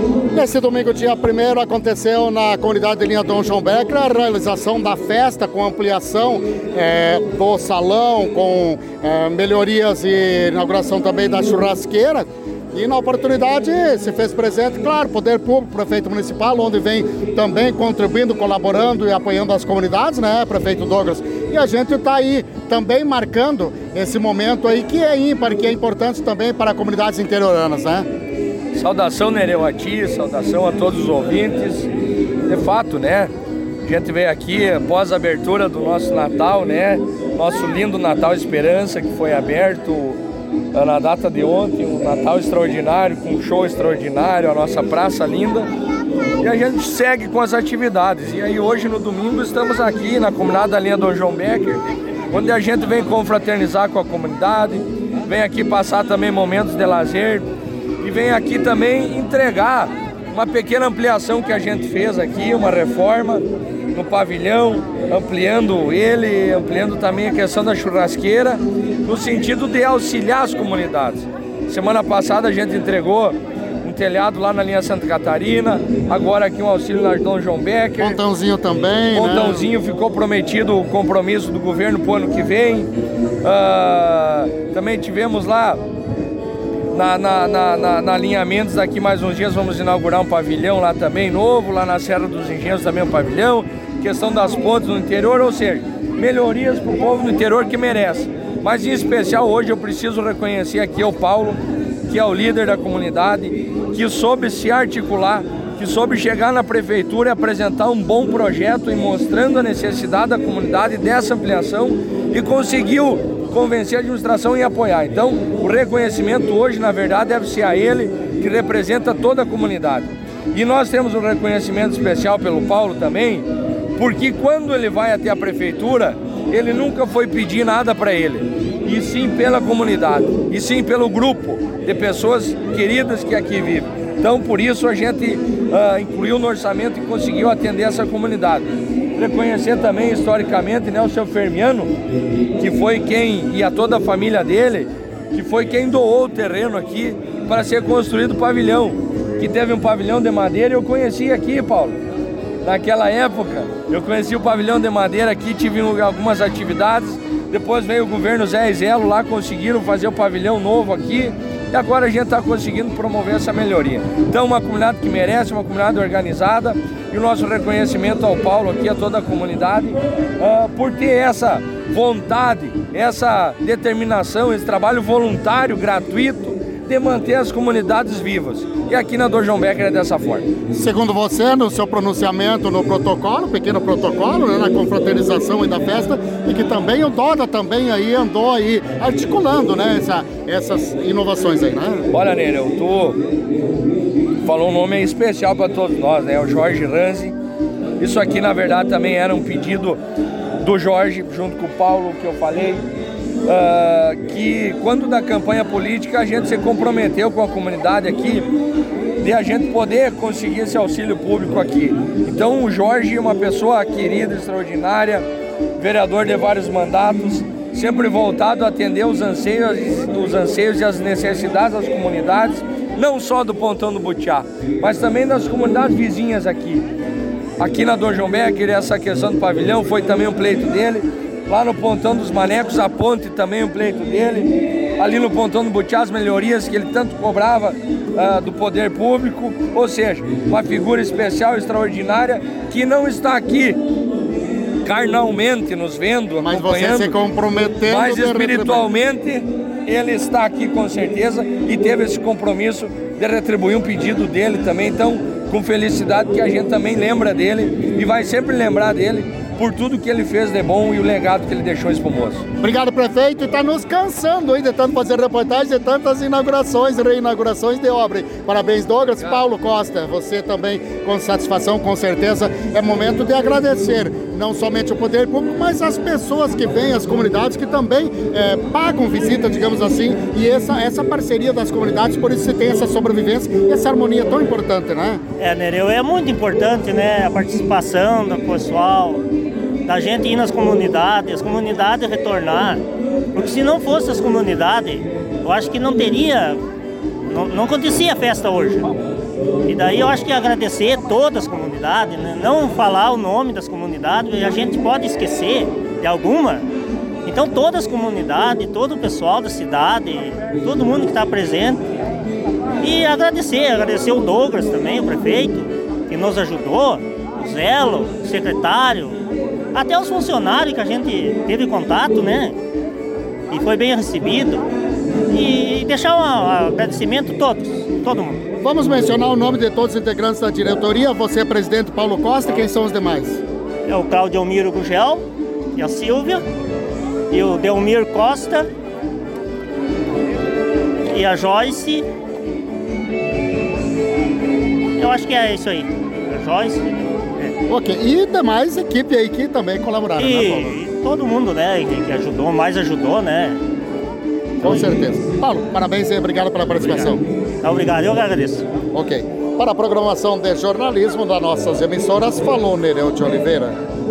Nesse domingo, dia 1º, aconteceu na comunidade de linha Dom João Becker a realização da festa com ampliação do salão, com melhorias e inauguração também da churrasqueira. E na oportunidade se fez presente, claro, Poder Público, Prefeito Municipal, onde vem também contribuindo, colaborando e apoiando as comunidades, né, Prefeito Douglas? E a gente está aí também marcando esse momento aí que é ímpar, que é importante também para comunidades interioranas, né? Saudação, Nereu, a ti, saudação a todos os ouvintes. De fato, né, a gente veio aqui após a abertura do nosso Natal, né, nosso lindo Natal Esperança, que foi aberto na data de ontem, um Natal extraordinário, com um show extraordinário, a nossa praça linda. E a gente segue com as atividades. E aí hoje, no domingo, estamos aqui na comunidade da linha Dom João Becker, onde a gente vem confraternizar com a comunidade, vem aqui passar também momentos de lazer e vem aqui também entregar uma pequena ampliação que a gente fez aqui, uma reforma no pavilhão, ampliando também a questão da churrasqueira, no sentido de auxiliar as comunidades. Semana passada a gente entregou um telhado lá na linha Santa Catarina, agora aqui um auxílio na Dom João Becker. Pontãozinho também, Pontãozinho, né? Ficou prometido o compromisso do governo para o ano que vem. Também tivemos lá na linha Mendes, daqui mais uns dias vamos inaugurar um pavilhão lá também novo, lá na Serra dos Engenhos também um pavilhão, questão das pontes no interior, ou seja, melhorias para o povo do interior que merece. Mas em especial hoje eu preciso reconhecer aqui o Paulo, que é o líder da comunidade, que soube se articular, que soube chegar na prefeitura e apresentar um bom projeto e mostrando a necessidade da comunidade dessa ampliação e conseguiu convencer a administração em apoiar. Então, o reconhecimento hoje, na verdade, deve ser a ele, que representa toda a comunidade. E nós temos um reconhecimento especial pelo Paulo também, porque quando ele vai até a prefeitura, ele nunca foi pedir nada para ele, e sim pela comunidade, e sim pelo grupo de pessoas queridas que aqui vivem. Então, por isso, a gente incluiu no orçamento e conseguiu atender essa comunidade. Reconhecer também historicamente, né, o seu Fermiano, que foi quem, e a toda a família dele, que foi quem doou o terreno aqui para ser construído o pavilhão, que teve um pavilhão de madeira. Eu conheci aqui, Paulo, naquela época, eu conheci o pavilhão de madeira aqui, tive algumas atividades, depois veio o governo Zé e Zelo lá, conseguiram fazer o pavilhão novo aqui, e agora a gente está conseguindo promover essa melhoria. Então, uma comunidade que merece, uma comunidade organizada, e o nosso reconhecimento ao Paulo aqui, a toda a comunidade, por ter essa vontade, essa determinação, esse trabalho voluntário, gratuito, de manter as comunidades vivas. E aqui na Dom João Becker é dessa forma. Segundo você, no seu pronunciamento no protocolo, pequeno protocolo, né, na confraternização e da festa, e que também o Doda também aí andou aí articulando, né, essas inovações aí, né? Olha, Nene, falou um nome especial para todos nós, né, o Jorge Ranzi. Isso aqui, na verdade, também era um pedido do Jorge, junto com o Paulo, que eu falei, que quando da campanha política a gente se comprometeu com a comunidade aqui de a gente poder conseguir esse auxílio público aqui. Então o Jorge é uma pessoa querida, extraordinária, vereador de vários mandatos, sempre voltado a atender os anseios e as necessidades das comunidades, não só do Pontão do Butiá, mas também das comunidades vizinhas aqui. Aqui na Dom João Becker, essa questão do pavilhão foi também um pleito dele. Lá no Pontão dos Manecos, a ponte também um pleito dele. Ali no Pontão do Butiá, as melhorias que ele tanto cobrava do poder público. Ou seja, uma figura especial, extraordinária, que não está aqui carnalmente nos vendo, mas acompanhando. Você se comprometendo, mas espiritualmente ele está aqui com certeza e teve esse compromisso de retribuir um pedido dele também. Então, com felicidade que a gente também lembra dele e vai sempre lembrar dele por tudo que ele fez de bom e o legado que ele deixou espumoso. Obrigado, prefeito. E está nos cansando aí de tanto fazer reportagens de tantas inaugurações e reinaugurações de obra. Parabéns, Douglas. Obrigado. Paulo Costa, você também com satisfação, com certeza. É momento de agradecer não somente o poder público, mas as pessoas que vêm, as comunidades que também pagam visita, digamos assim, e essa parceria das comunidades, por isso se tem essa sobrevivência e essa harmonia tão importante, né? Nereu, é muito importante, né, a participação do pessoal, da gente ir nas comunidades, as comunidades retornar, porque se não fosse as comunidades, eu acho que não teria não acontecia a festa hoje. E daí eu acho que agradecer todas as comunidades, né? Não falar o nome das comunidades, a gente pode esquecer de alguma. Então todas as comunidades, todo o pessoal da cidade, todo mundo que está presente. E agradecer o Douglas também, o prefeito, que nos ajudou, o Zelo, o secretário, até os funcionários que a gente teve contato, né? E foi bem recebido. E deixar um agradecimento a todos, todo mundo. Vamos mencionar o nome de todos os integrantes da diretoria. Você é presidente Paulo Costa, quem são os demais? É o Claudio Almiro Gugel, e a Silvia, e o Delmir Costa, e a Joyce. Eu acho que é isso aí, a Joyce. É. Ok, e demais equipe aí que também colaboraram, né, Paulo? E todo mundo, né, que ajudou, mais ajudou, né? Com certeza. Paulo, parabéns e obrigado pela participação. Obrigado, eu que agradeço. Ok. Para a programação de jornalismo das nossas emissoras, falou Nereu de Oliveira.